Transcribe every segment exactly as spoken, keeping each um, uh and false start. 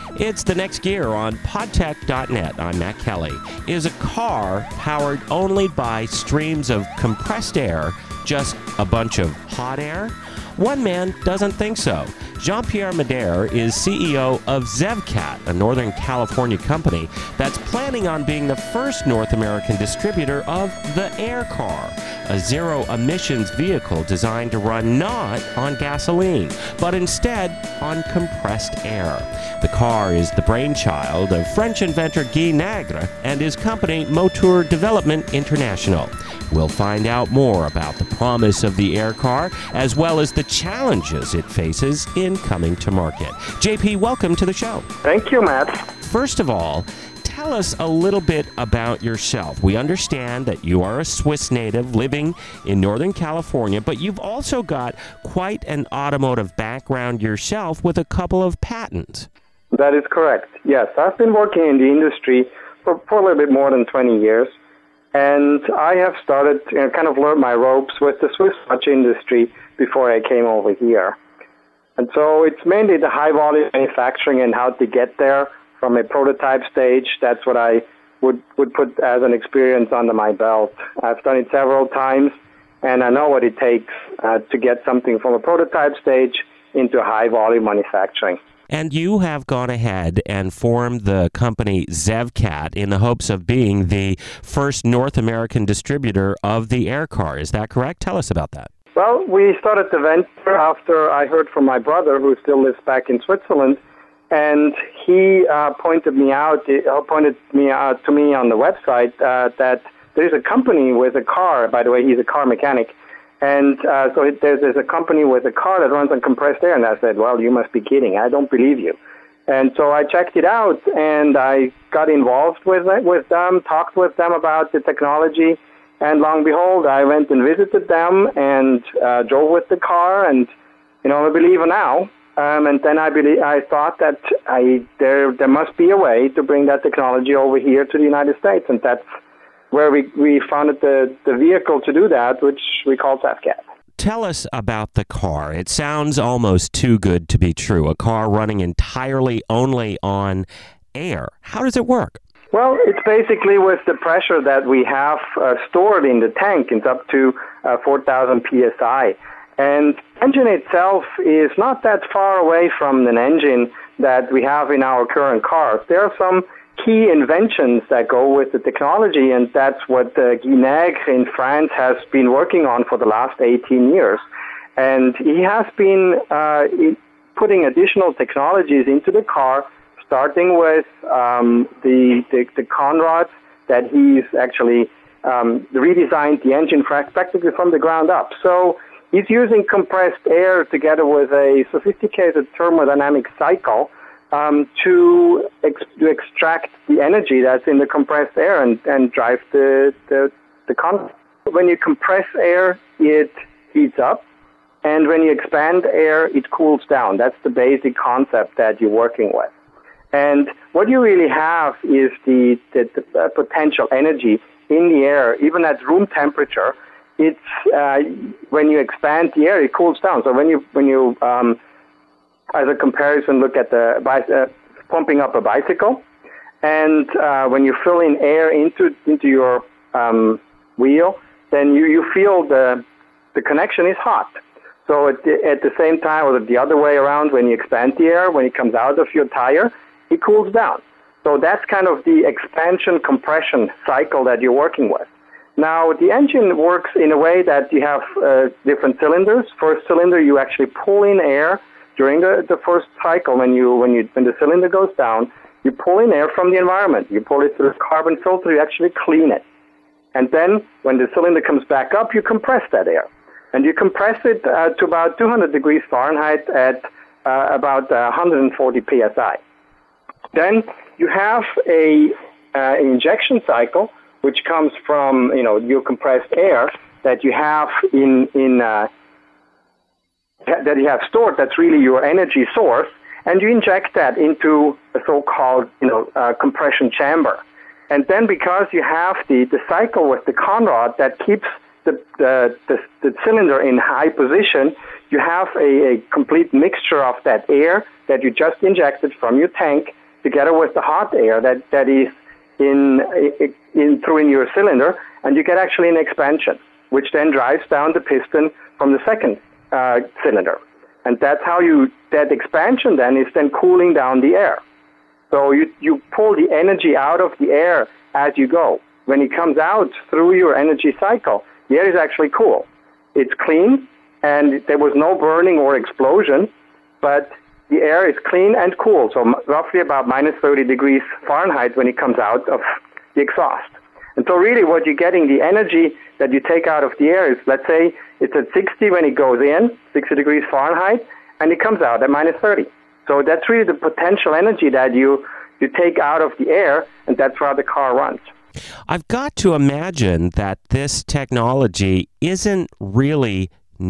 It's the next gear on podtech dot net. I'm Matt Kelly. Is a car powered only by streams of compressed air just a bunch of hot air? One man doesn't think so. Jean-Pierre Madère is C E O of ZevCat, a Northern California company that's planning on being the first North American distributor of the Air Car, a zero-emissions vehicle designed to run not on gasoline, but instead on compressed air. The car is the brainchild of French inventor Guy Nagre and his company Moteur Development International. We'll find out more about the promise of the Air Car, as well as the challenges it faces in coming to market. J P, welcome to the show. Thank you, Matt. First of all, tell us a little bit about yourself. We understand that you are a Swiss native living in Northern California, but you've also got quite an automotive background yourself with a couple of patents. That is correct. Yes, I've been working in the industry for, for a little bit more than twenty years. And I have started, you know, kind of learned my ropes with the Swiss watch industry before I came over here. And so it's mainly the high-volume manufacturing and how to get there from a prototype stage. That's what I would, would put as an experience under my belt. I've done it several times, and I know what it takes uh, to get something from a prototype stage into high-volume manufacturing. And you have gone ahead and formed the company ZevCat in the hopes of being the first North American distributor of the Air Car. Is that correct? Tell us about that. Well, we started the venture after I heard from my brother, who still lives back in Switzerland, and he uh, pointed me out, uh, pointed me out to me on the website uh, that there's a company with a car. By the way, he's a car mechanic. And uh, so it, there's, there's a company with a car that runs on compressed air. And I said, well, you must be kidding. I don't believe you. And so I checked it out, and I got involved with with them, talked with them about the technology. And lo and behold, I went and visited them and uh, drove with the car. And, you know, I'm a believer now. Um, and then I believe, I thought that I there there must be a way to bring that technology over here to the United States. And that's where we, we founded the, the vehicle to do that, which we call ZevCat. Tell us about the car. It sounds almost too good to be true. A car running entirely only on air. How does it work? Well, it's basically with the pressure that we have uh, stored in the tank. It's up to uh, four thousand P S I. And the engine itself is not that far away from an engine that we have in our current cars. There are some key inventions that go with the technology, and that's what uh, Guy Nagre in France has been working on for the last eighteen years. And he has been uh, putting additional technologies into the car, starting with um, the, the, the conrods that he's actually um, redesigned the engine practically from the ground up. So he's using compressed air together with a sophisticated thermodynamic cycle Um, to, ex- to extract the energy that's in the compressed air and, and drive the, the, the con. When you compress air, it heats up, and when you expand air, it cools down. That's the basic concept that you're working with. And what you really have is the, the, the potential energy in the air, even at room temperature. It's uh, when you expand the air, it cools down. So when you when you um, as a comparison, look at the uh, pumping up a bicycle, and uh, when you fill in air into into your um, wheel, then you, you feel the the connection is hot. So at the, at the same time, or the other way around, when you expand the air, when it comes out of your tire, it cools down. So that's kind of the expansion compression cycle that you're working with. Now, the engine works in a way that you have uh, different cylinders. First cylinder, you actually pull in air. During the, the first cycle, when you when you when the cylinder goes down, you pull in air from the environment. You pull it through a carbon filter. You actually clean it, and then when the cylinder comes back up, you compress that air, and you compress it uh, to about two hundred degrees Fahrenheit at uh, about uh, one hundred forty P S I. Then you have a uh, injection cycle, which comes from you know your compressed air that you have in in uh, that you have stored. That's really your energy source, and you inject that into a so-called you know uh, compression chamber. And then because you have the, the cycle with the conrod that keeps the, the, the, the cylinder in high position, you have a, a complete mixture of that air that you just injected from your tank together with the hot air that, that is in, in through in your cylinder, and you get actually an expansion, which then drives down the piston from the second uh, cylinder. And that's how you, that expansion then is then cooling down the air. So you, you pull the energy out of the air as you go. When it comes out through your energy cycle, the air is actually cool. It's clean, and there was no burning or explosion, but the air is clean and cool, so roughly about minus thirty degrees Fahrenheit when it comes out of the exhaust. And so really what you're getting, the energy that you take out of the air is, let's say it's at sixty when it goes in, sixty degrees Fahrenheit, and it comes out at minus thirty. So that's really the potential energy that you, you take out of the air, and that's how the car runs. I've got to imagine that this technology isn't really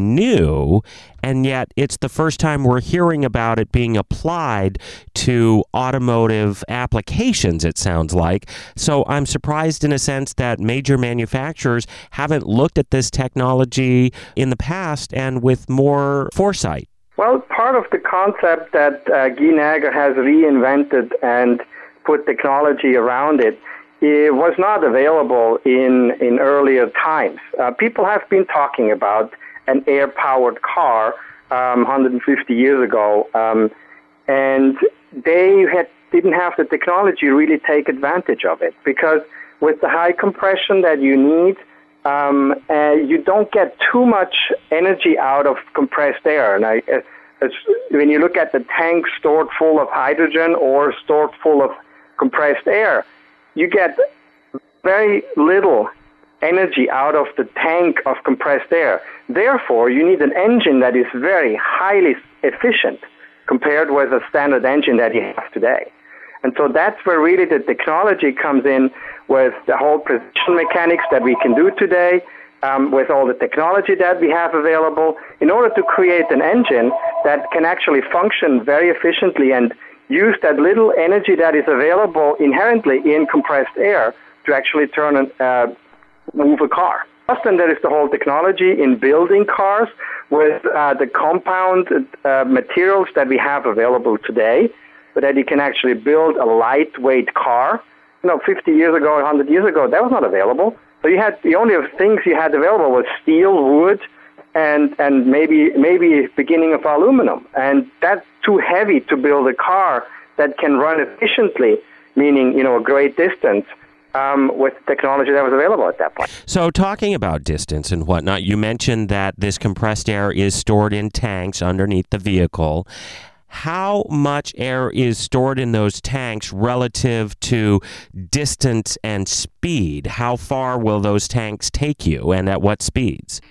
new, and yet it's the first time we're hearing about it being applied to automotive applications, it sounds like. So I'm surprised in a sense that major manufacturers haven't looked at this technology in the past and with more foresight. Well, part of the concept that uh, Guy Nager has reinvented and put technology around it, it was not available in, in earlier times. Uh, people have been talking about an air-powered car um, one hundred fifty years ago, um, and they had, didn't have the technology really take advantage of it, because with the high compression that you need, um, uh, you don't get too much energy out of compressed air. And I, uh, as, when you look at the tank stored full of hydrogen or stored full of compressed air, you get very little energy out of the tank of compressed air. Therefore, you need an engine that is very highly efficient compared with a standard engine that you have today. And so that's where really the technology comes in, with the whole precision mechanics that we can do today, um, with all the technology that we have available, in order to create an engine that can actually function very efficiently and use that little energy that is available inherently in compressed air to actually turn and uh, move a car. Then there is the whole technology in building cars with uh, the compound uh, materials that we have available today, so that you can actually build a lightweight car. You know, fifty years ago, one hundred years ago, that was not available. So you had, the only things you had available was steel, wood, and and maybe maybe beginning of aluminum. And that's too heavy to build a car that can run efficiently, meaning, you know, a great distance, um, with the technology that was available at that point. So talking about distance and whatnot, you mentioned that this compressed air is stored in tanks underneath the vehicle. How much air is stored in those tanks relative to distance and speed? How far will those tanks take you, and at what speeds?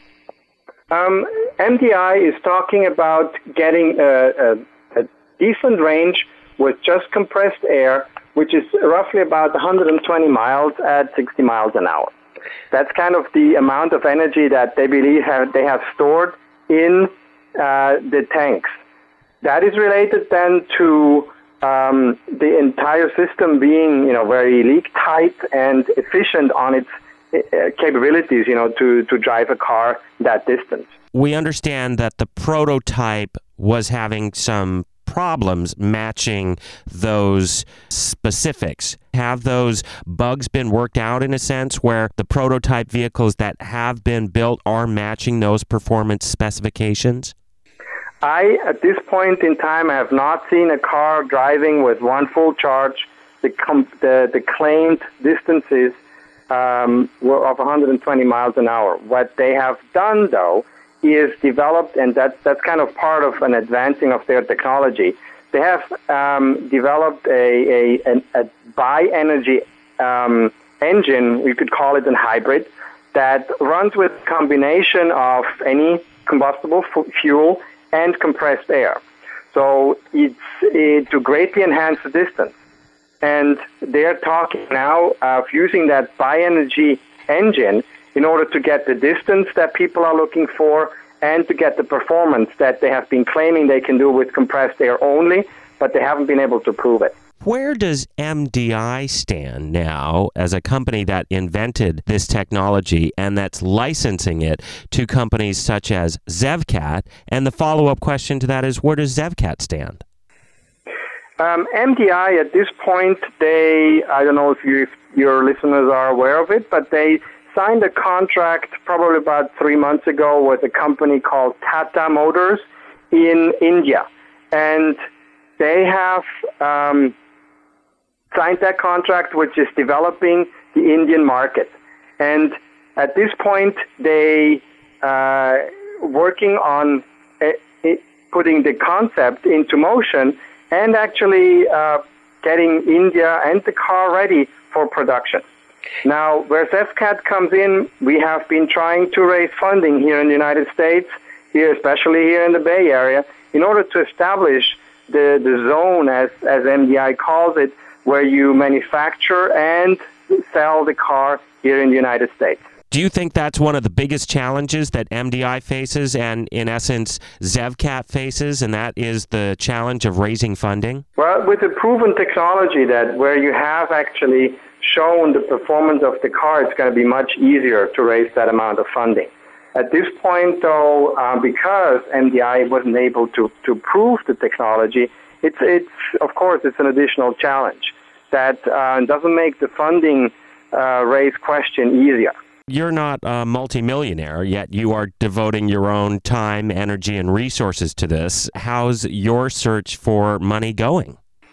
Um, M D I is talking about getting a, a, a decent range with just compressed air, which is roughly about one hundred twenty miles at sixty miles an hour. That's kind of the amount of energy that they believe have, they have stored in uh, the tanks. That is related then to um, the entire system being, you know, very leak tight and efficient on its uh, capabilities, you know, to, to drive a car that distance. We understand that the prototype was having some problems matching those specifics. Have those bugs been worked out in a sense where the prototype vehicles that have been built are matching those performance specifications? I, at this point in time, have not seen a car driving with one full charge. The, com- the, the claimed distances um, were of one hundred twenty miles an hour. What they have done, though, is developed, and that's, that's kind of part of an advancing of their technology. They have um, developed a, a, a bi-energy um, engine, we could call it a hybrid, that runs with a combination of any combustible f- fuel and compressed air. So it's it, to greatly enhance the distance. And they're talking now of using that bi-energy engine in order to get the distance that people are looking for and to get the performance that they have been claiming they can do with compressed air only, but they haven't been able to prove it. Where does M D I stand now as a company that invented this technology and that's licensing it to companies such as Zevcat? And the follow-up question to that is, where does Zevcat stand? Um, M D I at this point, they, I don't know if, you, if your listeners are aware of it, but they signed a contract probably about three months ago with a company called Tata Motors in India. And they have um, signed that contract, which is developing the Indian market. And at this point, they uh, working on uh, putting the concept into motion and actually uh, getting India and the car ready for production. Now, where ZEVCAT comes in, we have been trying to raise funding here in the United States, here especially here in the Bay Area, in order to establish the, the zone, as, as M D I calls it, where you manufacture and sell the car here in the United States. Do you think that's one of the biggest challenges that M D I faces and, in essence, ZEVCAT faces, and that is the challenge of raising funding? Well, with the proven technology that where you have actually shown the performance of the car, it's going to be much easier to raise that amount of funding. At this point, though, uh, because M D I wasn't able to, to prove the technology, it's, it's of course, it's an additional challenge that uh, doesn't make the funding uh, raise question easier. You're not a multimillionaire, yet you are devoting your own time, energy, and resources to this. How's your search for money going?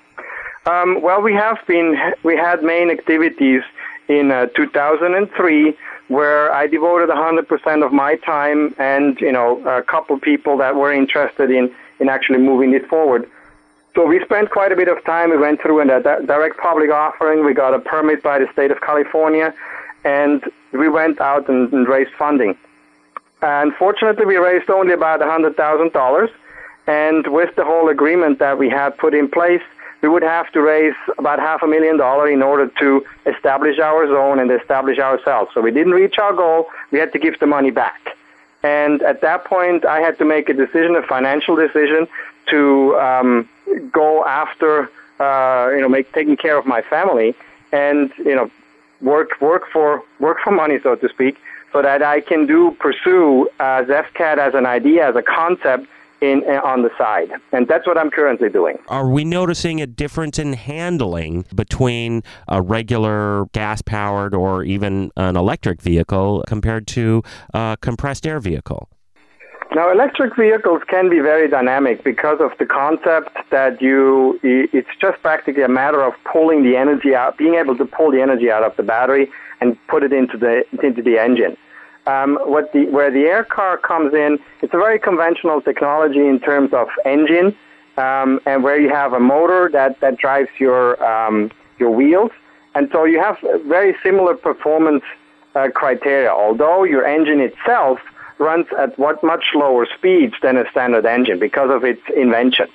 Um, well, we have been, we had main activities in uh, two thousand three where I devoted one hundred percent of my time and, you know, a couple people that were interested in, in actually moving it forward. So we spent quite a bit of time. We went through a direct public offering. We got a permit by the state of California, and we went out and, and raised funding. Unfortunately, we raised only about one hundred thousand dollars, and with the whole agreement that we had put in place, we would have to raise about half a million dollars in order to establish our zone and establish ourselves. So we didn't reach our goal. We had to give the money back. And at that point, I had to make a decision, a financial decision, to um, go after, uh, you know, make taking care of my family, and you know, work work for work for money, so to speak, so that I can do pursue uh, ZEVCAT as an idea, as a concept, in uh, on the side, and that's what I'm currently doing. Are we noticing a difference in handling between a regular gas-powered or even an electric vehicle compared to a compressed air vehicle? Now, electric vehicles can be very dynamic because of the concept that you, it's just practically a matter of pulling the energy out, being able to pull the energy out of the battery and put it into the into the engine. Um, what the, where the air car comes in, it's a very conventional technology in terms of engine, um, and where you have a motor that, that drives your um, your wheels, and so you have very similar performance uh, criteria. Although your engine itself runs at what much lower speeds than a standard engine because of its invention.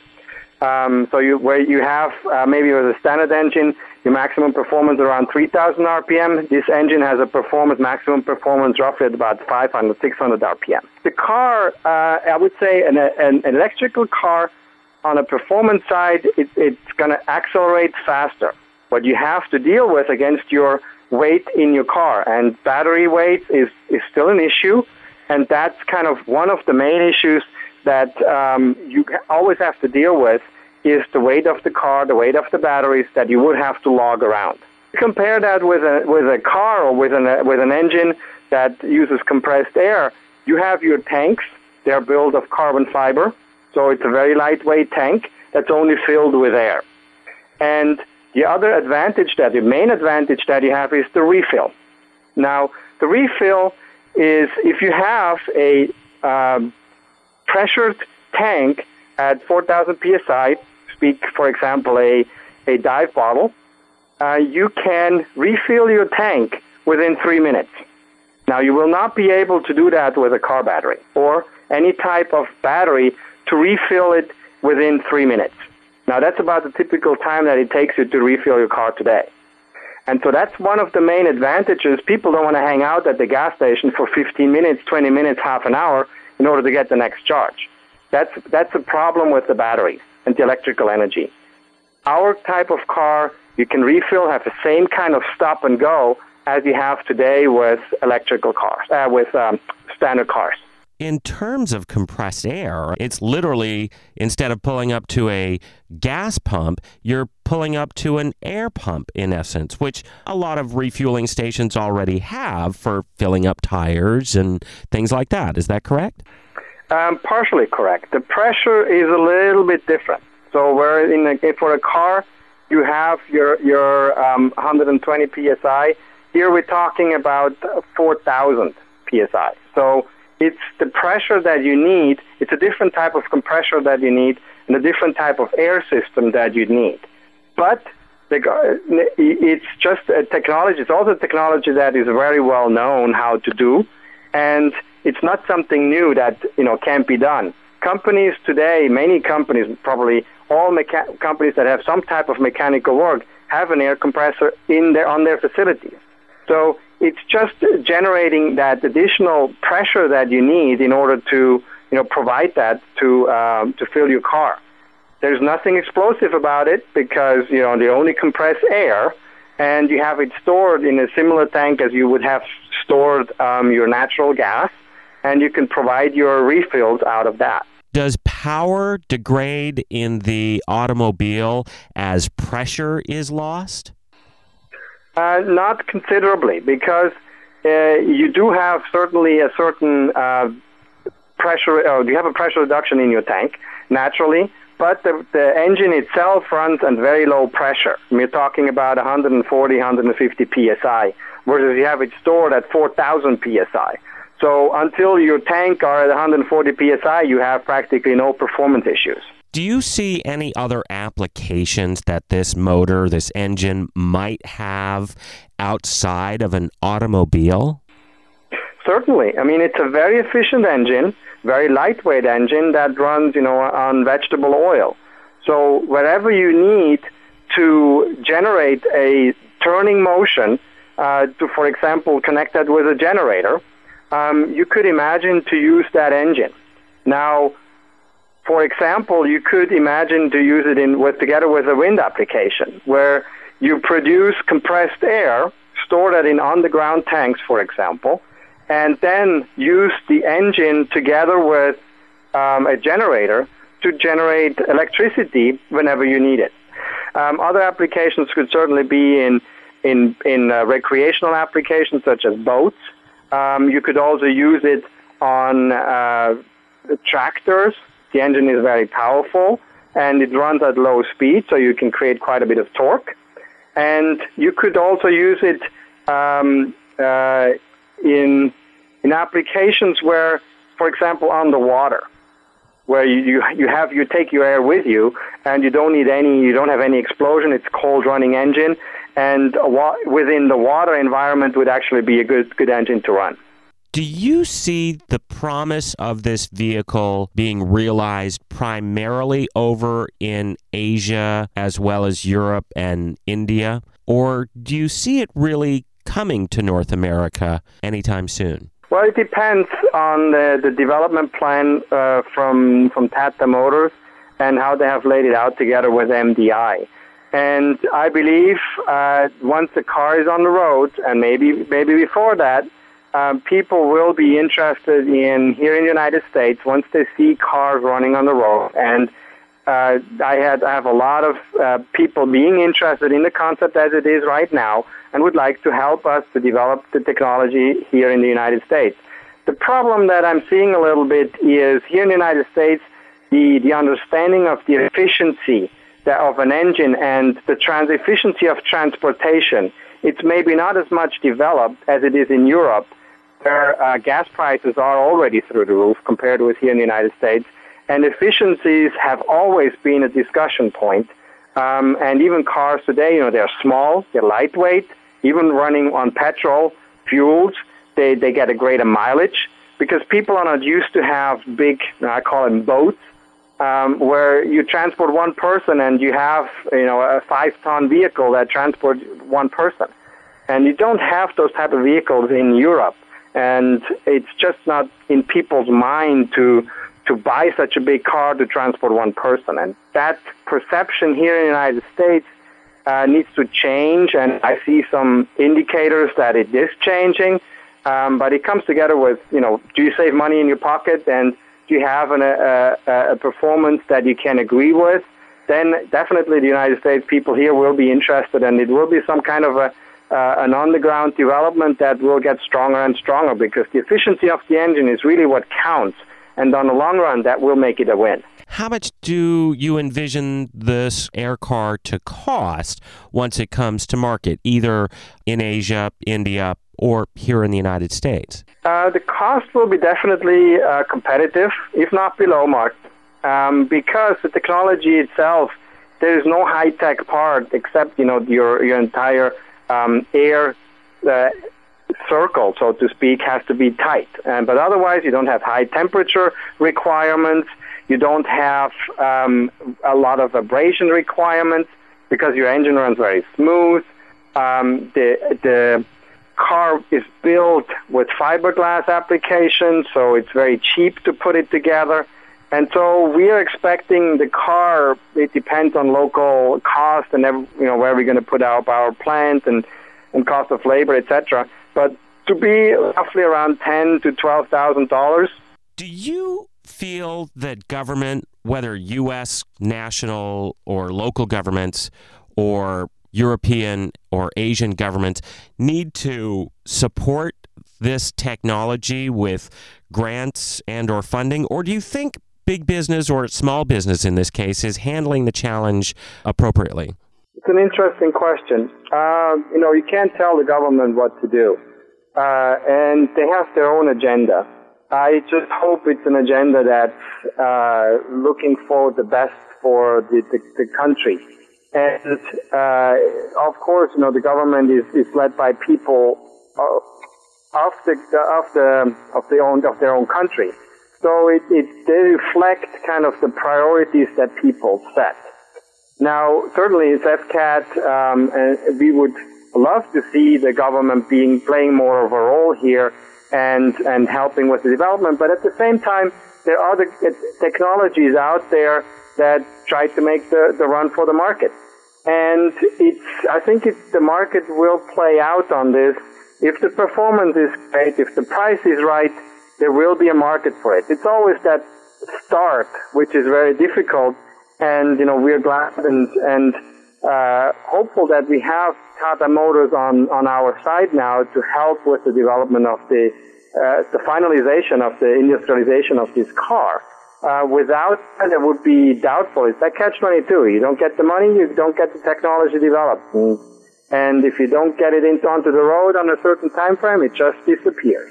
Um, so you, where you have uh, maybe with a standard engine, your maximum performance around three thousand R P M. This engine has a performance, maximum performance roughly at about five hundred, six hundred R P M. The car, uh, I would say an, an electrical car on a performance side, it, it's going to accelerate faster. What you have to deal with against your weight in your car, and battery weight is, is still an issue, and that's kind of one of the main issues that um, you always have to deal with, is the weight of the car, the weight of the batteries that you would have to lug around. Compare that with a with a car or with an with an engine that uses compressed air. You have your tanks. They're built of carbon fiber, so it's a very lightweight tank that's only filled with air. And the other advantage, that the main advantage that you have, is the refill. Now, the refill is if you have a um, pressured tank at four thousand P S I, speak, for example, a, a dive bottle, uh, you can refill your tank within three minutes. Now, you will not be able to do that with a car battery or any type of battery to refill it within three minutes. Now, that's about the typical time that it takes you to refill your car today. And so that's one of the main advantages. People don't want to hang out at the gas station for fifteen minutes, twenty minutes, half an hour in order to get the next charge. That's, that's a problem with the battery and the electrical energy. Our type of car, you can refill, have the same kind of stop and go as you have today with electrical cars, uh, with um, standard cars. in terms of compressed air, it's literally, instead of pulling up to a gas pump, you're pulling up to an air pump, in essence, which a lot of refueling stations already have for filling up tires and things like that. Is that correct? Um, partially correct. The pressure is a little bit different. So where in a, for a car, you have your, your um, one hundred twenty P S I. Here we're talking about four thousand P S I. So it's the pressure that you need. It's a different type of compressor that you need and a different type of air system that you need. But the, it's just a technology. It's also a technology that is very well known how to do, and it's not something new that, you know, can't be done. Companies today, many companies, probably all mecha- companies that have some type of mechanical work, have an air compressor in their on their facilities. So it's just generating that additional pressure that you need in order to, you know, provide that to um, to fill your car. There's nothing explosive about it because, you know, they only compress air, and you have it stored in a similar tank as you would have stored um, your natural gas, and you can provide your refills out of that. Does power degrade in the automobile as pressure is lost? Uh, not considerably, because uh, you do have certainly a certain uh, pressure, or you have a pressure reduction in your tank, naturally, but the, the engine itself runs at very low pressure. We're talking about one forty, one fifty P S I, whereas you have it stored at four thousand P S I. So until your tank are at one forty P S I, you have practically no performance issues. Do you see any other applications that this motor, this engine, might have outside of an automobile? Certainly. I mean, it's a very efficient engine, very lightweight engine that runs, you know, on vegetable oil. So wherever you need to generate a turning motion, uh, to, for example, connect that with a generator, Um, you could imagine to use that engine. Now, for example, you could imagine to use it in with together with a wind application, where you produce compressed air, store that in on-the-ground tanks, for example, and then use the engine together with um, a generator to generate electricity whenever you need it. Um, other applications could certainly be in in in uh, recreational applications such as boats. Um, you could also use it on uh, tractors. The engine is very powerful, and it runs at low speed, so you can create quite a bit of torque. And you could also use it um, uh, in in applications where, for example, on the water, where you, you you have you take your air with you, and you don't need any, you don't have any explosion. It's a cold running engine. And within the water environment would actually be a good good engine to run. Do you see the promise of this vehicle being realized primarily over in Asia as well as Europe and India? Or do you see it really coming to North America anytime soon? Well, it depends on the, the development plan uh, from, from Tata Motors and how they have laid it out together with M D I. And I believe uh, once the car is on the road, and maybe maybe before that, um, people will be interested in, here in the United States, once they see cars running on the road. And uh, I, had, I have a lot of uh, people being interested in the concept as it is right now and would like to help us to develop the technology here in the United States. The problem that I'm seeing a little bit is here in the United States, the, the understanding of the efficiency of an engine and the trans efficiency of transportation, it's maybe not as much developed as it is in Europe, where uh, gas prices are already through the roof compared with here in the United States, and efficiencies have always been a discussion point. Um, and even cars today, you know, they're small, they're lightweight, even running on petrol, fuels, they, they get a greater mileage because people are not used to have big, I call them boats, Um, where you transport one person and you have, you know, a five-ton vehicle that transports one person. And you don't have those type of vehicles in Europe. And it's just not in people's mind to to buy such a big car to transport one person. And that perception here in the United States uh, needs to change. And I see some indicators that it is changing. Um, but it comes together with, you know, do you save money in your pocket, and do you have an, a, a, a performance that you can agree with? Then definitely the United States people here will be interested, and it will be some kind of a uh, an on-the-ground development that will get stronger and stronger, because the efficiency of the engine is really what counts, and on the long run, that will make it a win. How much do you envision this air car to cost once it comes to market, either in Asia, India, or here in the United States? Uh, the cost will be definitely uh, competitive, if not below market, um, because the technology itself, there is no high-tech part except, you know, your your entire um, air uh, circle, so to speak, has to be tight. Uh, but otherwise, you don't have high temperature requirements. You don't have um, a lot of abrasion requirements because your engine runs very smooth. Um, the the car is built with fiberglass applications, so it's very cheap to put it together. And so we are expecting the car, it depends on local cost and every, you know, where we're going to put our power plant and, and cost of labor, et cetera. But to be roughly around ten thousand to twelve thousand dollars. Do you feel that government, whether U S, national, or local governments, or European or Asian governments, need to support this technology with grants and or funding? Or do you think big business, or small business in this case, is handling the challenge appropriately? It's an interesting question. Uh, you know, you can't tell the government what to do. Uh, and they have their own agenda. I just hope it's an agenda that's uh, looking for the best for the, the, the country. And, uh, of course, you know, the government is, is led by people of the, of the, of the own, of their own country. So it, it, they reflect kind of the priorities that people set. Now, certainly, ZEFCAT, um, and we would love to see the government being, playing more of a role here and, and helping with the development. But at the same time, there are the technologies out there that try to make the, the run for the market. And it's, I think it's, the market will play out on this. If the performance is great, if the price is right, there will be a market for it. It's always that start, which is very difficult. And, you know, we're glad and, and uh, hopeful that we have Tata Motors on, on our side now to help with the development of the, uh, the finalization of the industrialization of this car. Uh, without that, it would be doubtful. It's like catch twenty-two. You don't get the money, you don't get the technology developed. And, and if you don't get it into, onto the road on a certain time frame, it just disappears.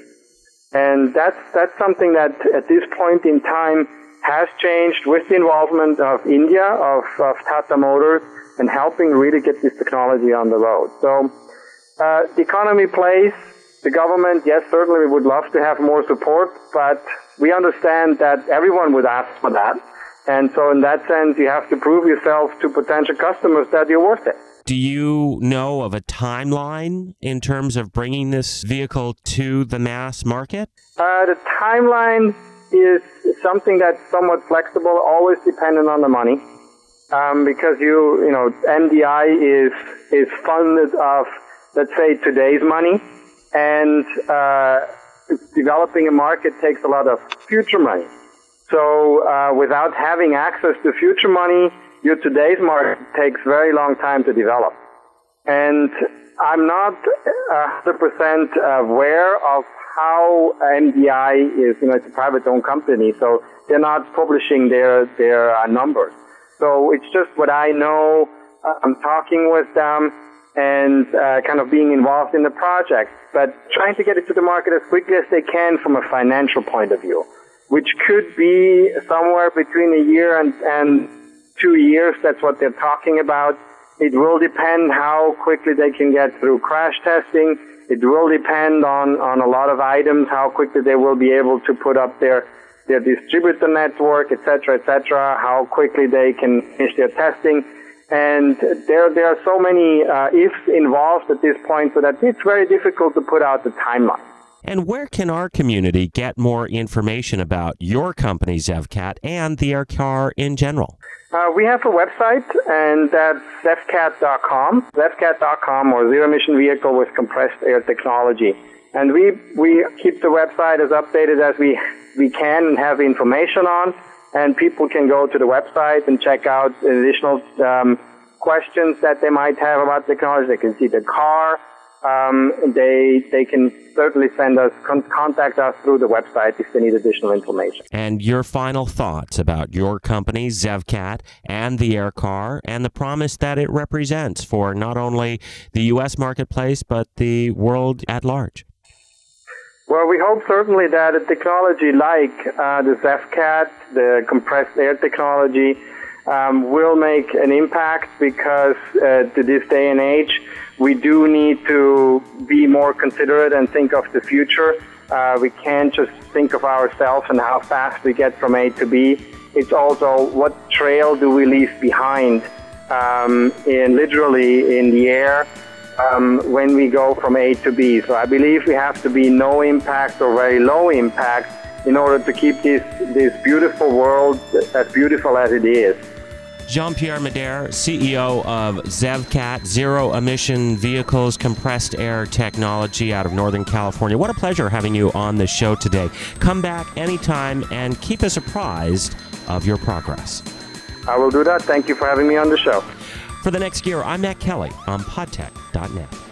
And that's, that's something that at this point in time has changed with the involvement of India, of, of Tata Motors, and helping really get this technology on the road. So, uh, the economy plays, the government, yes, certainly we would love to have more support, but we understand that everyone would ask for that. And so in that sense, you have to prove yourself to potential customers that you're worth it. Do you know of a timeline in terms of bringing this vehicle to the mass market? Uh, the timeline is something that's somewhat flexible, always dependent on the money. Um, because you, you know, M D I is, is funded of, let's say, today's money. And, uh, developing a market takes a lot of future money. So, uh, without having access to future money, your today's market takes very long time to develop. And I'm not one hundred percent aware of how M D I is, you know, it's a private owned company, so they're not publishing their, their uh, numbers. So it's just what I know. Uh, I'm talking with them and uh, kind of being involved in the project, but trying to get it to the market as quickly as they can from a financial point of view, which could be somewhere between a year and, and two years. That's what they're talking about. It will depend how quickly they can get through crash testing. It will depend on, on a lot of items, how quickly they will be able to put up their their distributor network, et cetera, et cetera, how quickly they can finish their testing. And there there are so many uh, ifs involved at this point, so that it's very difficult to put out the timeline. And where can our community get more information about your company, ZEFCAT, and the air car in general? Uh, we have a website, and that's zefcat dot com, zefcat dot com, or Zero Emission Vehicle with Compressed Air Technology. And we, we keep the website as updated as we, we can and have information on. And people can go to the website and check out additional um, questions that they might have about technology. They can see the car. Um, they they can certainly send us, con- contact us through the website if they need additional information. And your final thoughts about your company, Zevcat, and the Air Car, and the promise that it represents for not only the U S marketplace, but the world at large. Well, we hope certainly that a technology like uh, the Zevcat, the compressed air technology, um, will make an impact because uh, to this day and age, we do need to be more considerate and think of the future. Uh, we can't just think of ourselves and how fast we get from A to B. It's also what trail do we leave behind um, in literally in the air. Um, when we go from A to B. So I believe we have to be no impact or very low impact in order to keep this, this beautiful world as beautiful as it is. Jean-Pierre Madère, C E O of Zevcat, zero-emission vehicles, compressed air technology out of Northern California. What a pleasure having you on the show today. Come back anytime and keep us apprised of your progress. I will do that. Thank you for having me on the show. For the next year, I'm Matt Kelly on podtech dot net.